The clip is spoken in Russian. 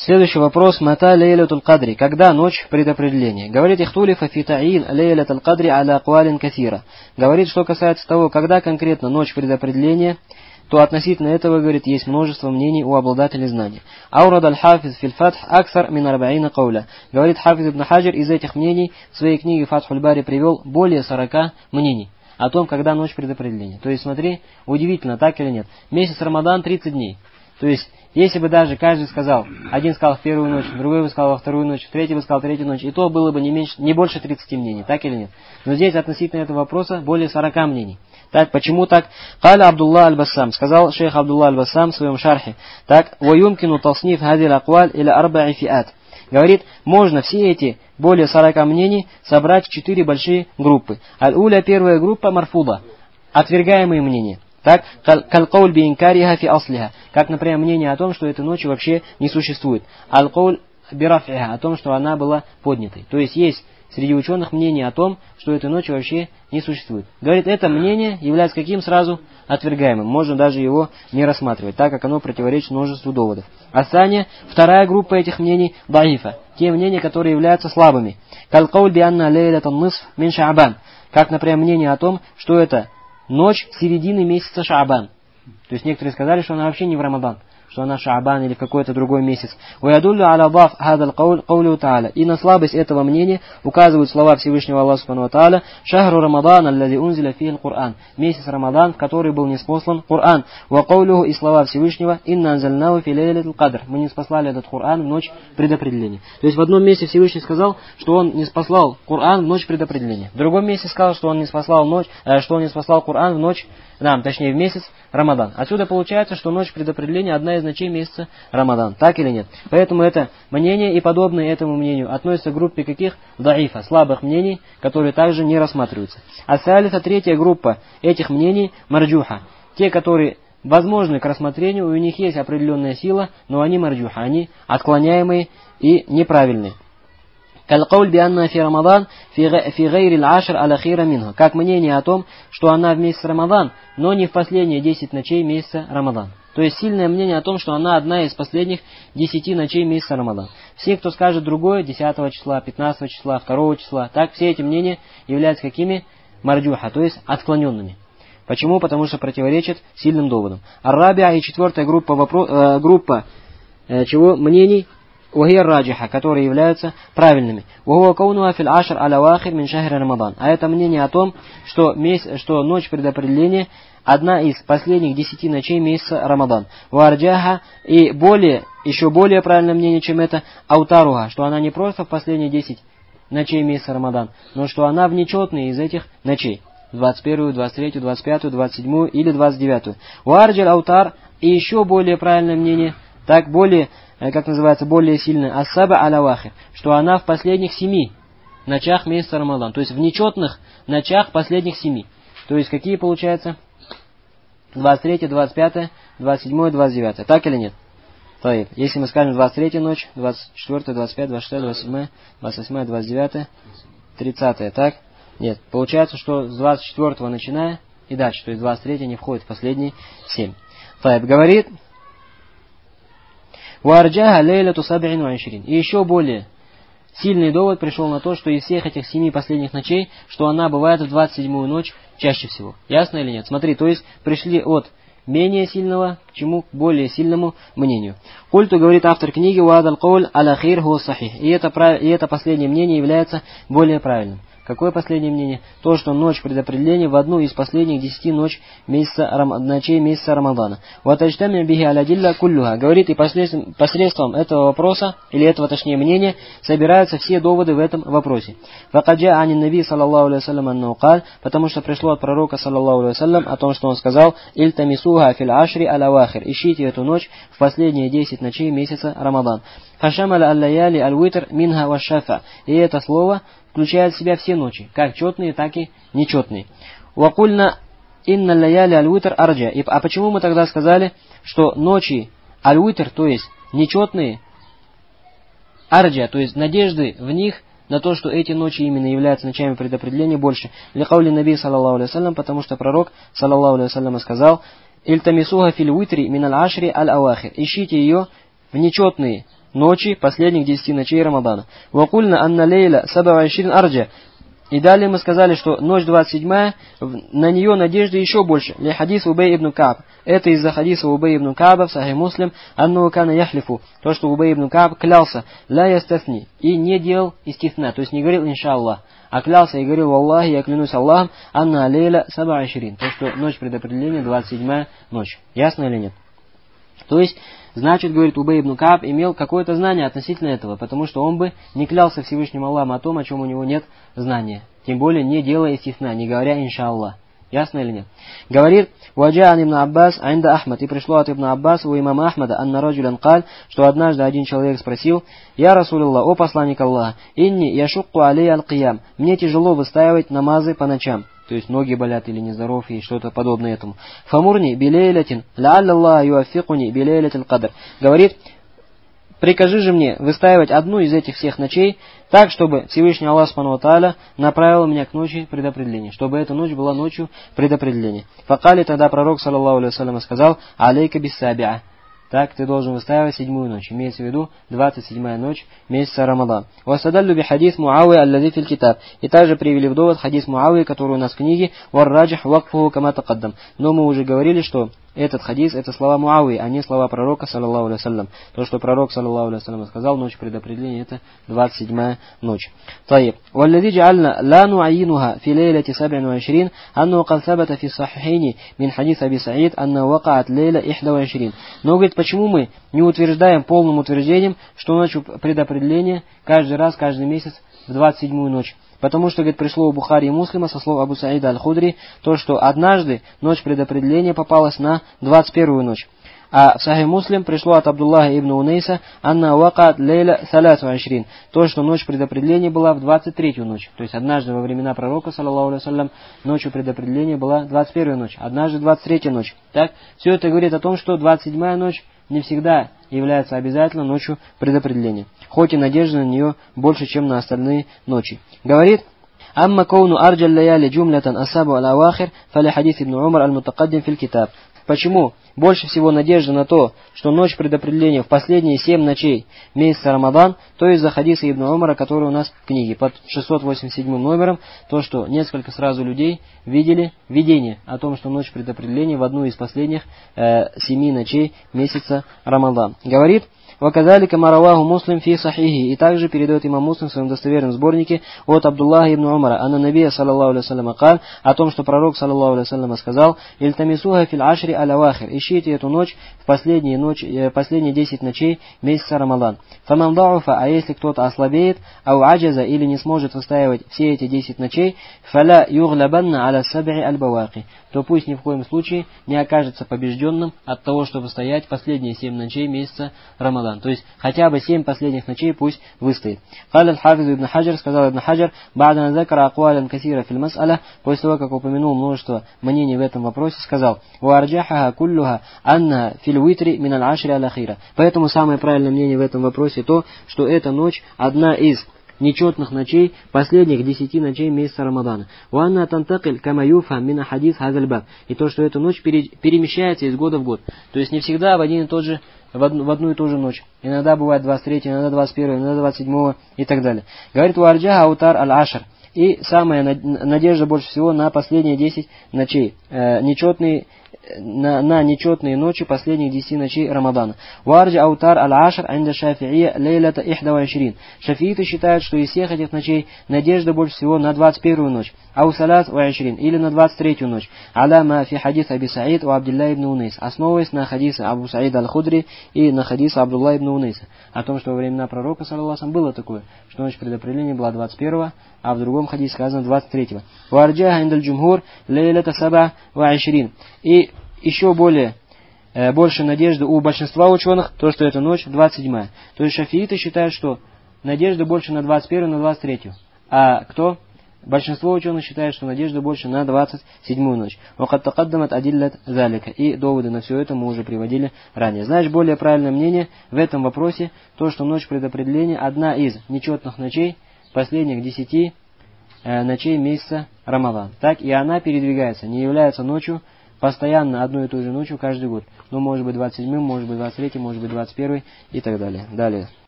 Следующий вопрос. Мата лейлятуль кадри. Когда ночь предопределения? Говорит ихтулифа фи та'ин лейлятуль кадри аля аквалин кафира. Говорит, что касается того, когда конкретно ночь предопределения, то относительно этого, говорит, есть множество мнений у обладателей знаний. Аурад аль-Хафиз фил Фатх аксар мин арбаина кауля. Говорит Хафиз ибн Хаджар, из этих мнений в своей книге Фатхуль Бари привел более 40 мнений о том, когда ночь предопределения. То есть, смотри, удивительно, так или нет. Месяц Рамадан 30 дней. То есть, если бы даже каждый сказал, один сказал в первую ночь, другой бы сказал во вторую ночь, третий бы сказал третью ночь, и то было бы не больше 30 мнений, так или нет. Но здесь относительно этого вопроса более 40 мнений. Так, почему так? Каля Абдулла аль-Бассам, сказал шейх Абдулла аль-Бассам в своем шархе. Так, «Ваюмкину тасниф хадил акваль или арба'i фиат». Говорит, можно все эти более 40 мнений собрать в 4 большие группы. Аль-Уля, первая группа, марфуда, отвергаемые мнения. Так, калкауль биинкариха фи аслиха, как, например, мнение о том, что этой ночи вообще не существует. Аль-кауль бирафиха, о том, что она была поднятой. То есть среди ученых мнение о том, что этой ночи вообще не существует. Говорит, это мнение является каким сразу? Отвергаемым. Можно даже его не рассматривать, так как оно противоречит множеству доводов. Асания, вторая группа этих мнений, даифа, те мнения, которые являются слабыми. Калкауль бианна лейлятан нисф мин шаабан, как, например, мнение о том, что это ночь середины месяца Шаабан. То есть некоторые сказали, что она вообще не в Рамадан, что она Шаабан или в какой-то другой месяц. وَيَدُلُّ عَلَى ضَعْفِ هَذَا الْقَوْلِ قَوْلُهُ تَعَالَى. И на слабость этого мнения указывают слова Всевышнего Аллаха Субхану ва Тааля: «Шахру Рамадан, аллази унзиля фихи аль-Кур'ан». Месяц Рамадан, в который был ниспослан Кур'ан. وَقَوْلُهُ и слова Всевышнего: «Инна анзальнаху фи лейлятил кадр». Мы ниспослали этот Кур'ан в ночь предопределения. То есть в одном месте Всевышний сказал, что он ниспослал Кур'ан в ночь предопределения. В другом месте сказал, что он ниспослал Кур'ан в ночь, точнее в месяц Рамадан. Отсюда получается, что ночь предопределения одна из ночей месяца Рамадан. Так или нет? Поэтому это мнение и подобные этому мнению относятся к группе каких? Даифа, слабых мнений, которые также не рассматриваются. А салиса, третья группа этих мнений, марджуха. Те, которые возможны к рассмотрению, у них есть определенная сила, но они марджуха, они отклоняемые и неправильные. Калкауль бианна фи Рамадан фи гайри аль-ашр аль-ахира минха. Как мнение о том, что она в месяц Рамадан, но не в последние 10 ночей месяца Рамадан. То есть сильное мнение о том, что она одна из последних 10 ночей месяца Рамадан. Все, кто скажет другое, 10 числа, 15 числа, 2 числа, так все эти мнения являются какими? Марджуха, то есть отклоненными. Почему? Потому что противоречат сильным доводам. Ар-Рабиа и четвертая группа мнений, вахия раджиха, которые являются правильными. Вахуа каунуа фил ашр аля-вахир мин шахри Рамадан. А это мнение о том, что ночь предопределения одна из последних 10 ночей месяца Рамадан. Варджаха и еще более правильное мнение, чем это, аутаруха, что она не просто в последние 10 ночей месяца Рамадан, но что она в нечетные из этих ночей. 21, 23, 25, 27 или 29. Варджаль аутар и еще более правильное мнение, так более сильное, ассаба аля-вахир, что она в последних 7 ночах месяца Рамадан, то есть в нечетных ночах последних 7. То есть какие получаются? 23, 25, 27, 29. Так или нет? Таиб. Если мы скажем 23 ночь, 24, 25, 26, 27, 28, 29, 30. Так? Нет. Получается, что с 24 начиная и дальше. То есть 23 не входит в последние 7. Таиб говорит: «Варджаха лейляту саб'ин ва ишрин». И еще более сильный довод пришел на то, что из всех этих 7 последних ночей, что она бывает в 27-ю ночь чаще всего. Ясно или нет? Смотри, то есть пришли от менее сильного к чему? К более сильному мнению. Культу, говорит автор книги, «Ваадал кауль аля-хир хуа сахих». И это последнее мнение является более правильным. Какое последнее мнение? То, что ночь предопределения в одну из последних 10 ночей месяца Рамадана. «Ватаджтами бихи алядилля куллюха». Говорит, и посредством этого вопроса, или этого точнее мнения, собираются все доводы в этом вопросе. «Факаджа анин наби саллаллаху алейхи вассалям анну каль», потому что пришло от пророка саллаллаху алейхи вассалям о том, что он сказал: «Ильтамисуха фил ашри аля-вахир». Ищите эту ночь в последние 10 ночей месяца Рамадан. «Фашамаля аль-лаяли аль-витр минха ва-шафа». И это слово включает в себя все ночи, как четные, так и нечетные. «Вакульна инна лаяли аль-витр арджа». А почему мы тогда сказали, что ночи аль-витр, то есть нечетные, арджа, то есть надежды в них на то, что эти ночи именно являются ночами предопределения, больше? Ликаули наби саллаллаху алейхи вассалям, потому что пророк саллаллаху алейхи вассалям сказал: «Ильтамисуха фил витри мин аль-ашри аль-авахир». Ищите ее в нечетные ночи последних 10 ночей Рамадана. Вакульна анна лейла саба вайшрин арджа. И далее мы сказали, что ночь 27-я, на нее надежды еще больше. Ли хадис Убей ибн Кааб. Это из-за хадиса Убей ибн Кааба в Сахих Муслим, анну кана яхлифу. То, что Убей ибн Кааб клялся, ля ястафни, и не делал истифна, то есть не говорил иншаллах, а клялся и говорил, Аллахи, я клянусь Аллахом, анна лейла саба аширин. То, что ночь предопределения 27-я ночь. Ясно или нет? То есть, значит, говорит, Убей ибн Кааб имел какое-то знание относительно этого, потому что он бы не клялся Всевышним Аллахом о том, о чем у него нет знания. Тем более, не делая истифна, не говоря иншаллах. Ясно или нет? Говорит, «Ваджаан ибн Аббас, айнда Ахмад». И пришло от ибн Аббаса у имама Ахмада, анна раджулян каль, что однажды один человек спросил, «Я Расулуллах, о посланник Аллаха, инни яшукку алей аль-киям». Мне тяжело выстаивать намазы по ночам. То есть ноги болят или нездоров и что-то подобное этому. «Фамурни билейлятин, ла'аллаллах юаффикуни билейлятил кадр». Говорит, прикажи же мне выстаивать одну из этих всех ночей, так, чтобы Всевышний Аллах Субхану ва Тааля направил меня к ночи предопределения, чтобы эта ночь была ночью предопределения. Факали тогда пророк, саллаллаху алейхи вассалям, сказал, алейка биссабиа. Так, ты должен выстаивать 7-ю ночь. Имеется в виду 27-я ночь месяца Рамадан. Васадаллю би хадис Муавия аллади фил китаб. И также привели в довод хадис Муавии, который у нас в книге «Варраджих вакфуху кама тақаддам». Но мы уже говорили, что этот хадис, это слова Муавии, а не слова пророка, саллаллаху алейхи вассалям. То, что пророк, саллаллаху алейхи вассалям, сказал, ночь предопределения, это 27-я ночь. Таиб. «Валлади джа'альна ла ну'айинуха фи лейлати 27, анну кад сабата фи сахихини мин хадис Аби Саид, анна вакаат лейла 21». Но, говорит, почему мы не утверждаем полным утверждением, что ночью предопределения каждый раз, каждый месяц в 27-ю ночь? Потому что, говорит, пришло у Бухари и Муслима со слов Абу Саида Аль-Худри, то, что однажды ночь предопределения попалась на 21-ю ночь. А в Сахих Муслим пришло от Абдуллаха ибн Унейса, анна вакат лейла 23, то, что ночь предопределения была в 23-ю ночь. То есть однажды во времена пророка, саллаллаху алейхи вассалям, ночью предопределения была 21-я ночь, однажды 23-я ночь. Так, все это говорит о том, что 27-я ночь не всегда является обязательно ночью предопределения, хоть и надежда на нее больше, чем на остальные ночи. Говорит, «Амма кауну арджал лаяли джумлятан асабу аль-авахир, фали хадис ибн Умар аль-мутакаддим фил китаб». Почему больше всего надежда на то, что ночь предопределения в последние 7 ночей месяца Рамадан, то из-за хадиса Ибн Умара, который у нас в книге под 687 номером, то, что несколько сразу людей видели видение о том, что ночь предопределения в одну из последних 7 ночей месяца Рамадан. Говорит, «Ваказалика мараваху муслим фи сахихи». И также передает имам Муслим в своем достоверном сборнике от Абдуллаха ибн Умара, анна набия, саллаллаху алейхи вассалям, каль, о том, что пророк, саллаллаху алейхи вассалям, сказал, «Ильтамисуха фил ашри аль-авахир». Ищите эту ночь в последние 10 ночей месяца Рамадан. «Фаман да'уфа», а если кто-то ослабеет, ау аджаза, или не сможет выстаивать все эти 10 ночей, «фаля юглабанна аля саб'i аль-баваки», то пусть ни в коем случае не окажется побежденным от того, чтобы стоять последние 7 ночей месяца Рамадан. То есть хотя бы 7 последних ночей пусть выстоит. Каль аль-Хафиз ибн Хаджар, сказал ибн Хаджар, ба'дан закара акуалян касира филь мас'аля, после того, как упомянул множество мнений в этом вопросе, сказал, «Варджахаха куллюха анна филь витри мин аль-ашри аль-ахира». Поэтому самое правильное мнение в этом вопросе то, что эта ночь одна из нечетных ночей последних 10 ночей месяца Рамадана. «Уанна тантакиль кама юфхам мин хадис хазаль баб». И то, что эта ночь перемещается из года в год. То есть не всегда в одну и ту же ночь. Иногда бывает 23, иногда 21, иногда 27 и так далее. Говорит, «Уарджаха аутар аль-ашр». И самая надежда больше всего на последние 10 ночей, на нечетные ночи последних 10 ночей Рамадана. «Варджа аутар аль-ашр анда шафи'ия лейлата 21». Шафииты считают, что из всех этих ночей надежда больше всего на 21-ю ночь. «Ау салат ва 20» или на 23-ю ночь. «Аляма фи хадис Аби Саид ва Абдилла ибн Унейс», основываясь на хадисе Абу Саида аль-Худри и на хадисе Абдулла ибн Унейса. О том, что во времена пророка, саллаллаху алейхи, было такое, что ночь предопределения была 21-го, а в другом хадисе сказано 23-го. «Варджаха индаль джумхур лейлата саба ва 20». И еще больше надежды у большинства ученых, то, что эта ночь 27-я. То есть шафииты считают, что надежда больше на 21-ю, на 23-ю. А кто? Большинство ученых считает, что надежда больше на 27-ю ночь. «Вакад такаддамат адиллат залика». И доводы на все это мы уже приводили ранее. Знаешь, более правильное мнение в этом вопросе, то, что ночь предопределения одна из нечетных ночей последних 10 ночей месяца Рамадан. Так и она передвигается, не является ночью постоянно одной и той же ночью каждый год. Ну, может быть 27-м, может быть 23-м, может быть 21-й и так далее. Далее.